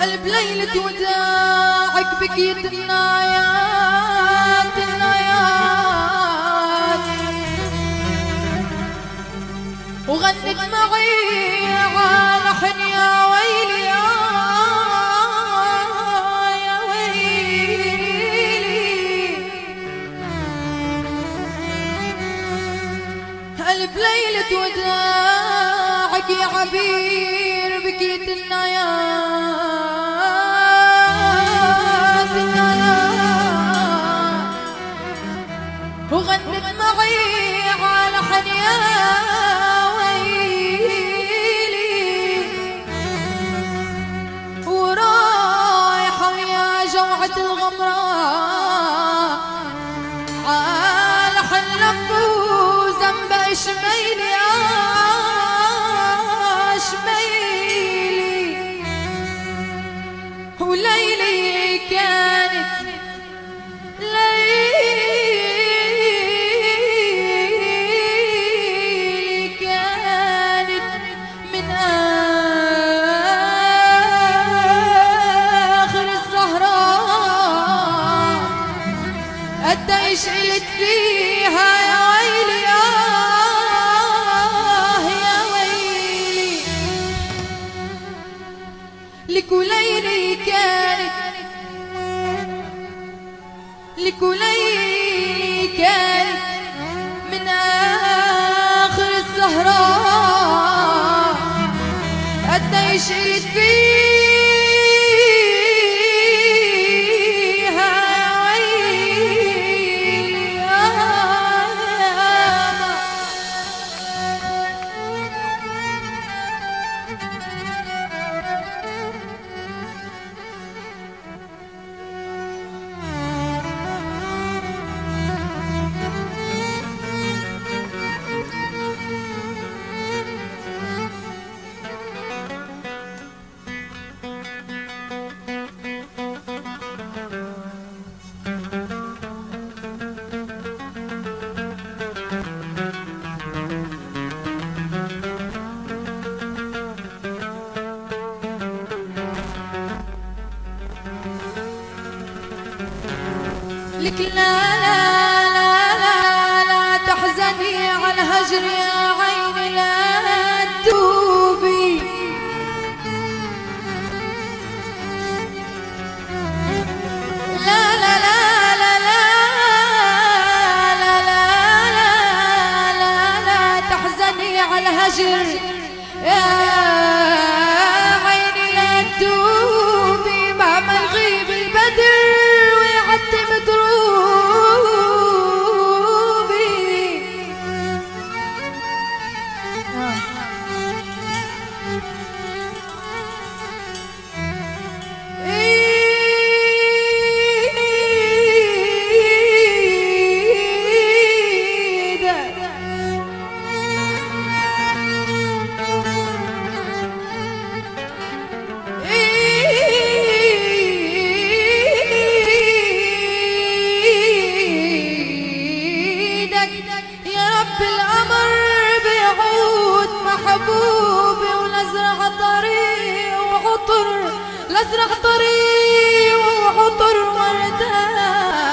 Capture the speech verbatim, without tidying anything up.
بليلة وداعك بكيت النايات النايات وغنت معي على لحن يا ويلي يا ويلي. بليلة وداعك يا عبير بكيت النايات النايات وغنت معي على لحن يا ويلي. ورايحة ويا جوعة الغمراء على لحن لبو ذنب شميلي يا شميلي. وليلي كانت ليلي كانت من آخر الصحراء قديش قلت فيها يا ويلي لكليلي كانت لكليلي كانت من آخر الصحراء قديش قلت فيها ويلي لك لا لا لا لا لا تحزني على هجر يا عيني لا تدوبي. لا لا لا لا لا لا لا لا لا تحزني على هجر يا عيني لا تدوبي. مهما يغيب البدر ويعتم دروبي. محبوبي ونزرع طريق وعطر لازرع طريق وعطر وردان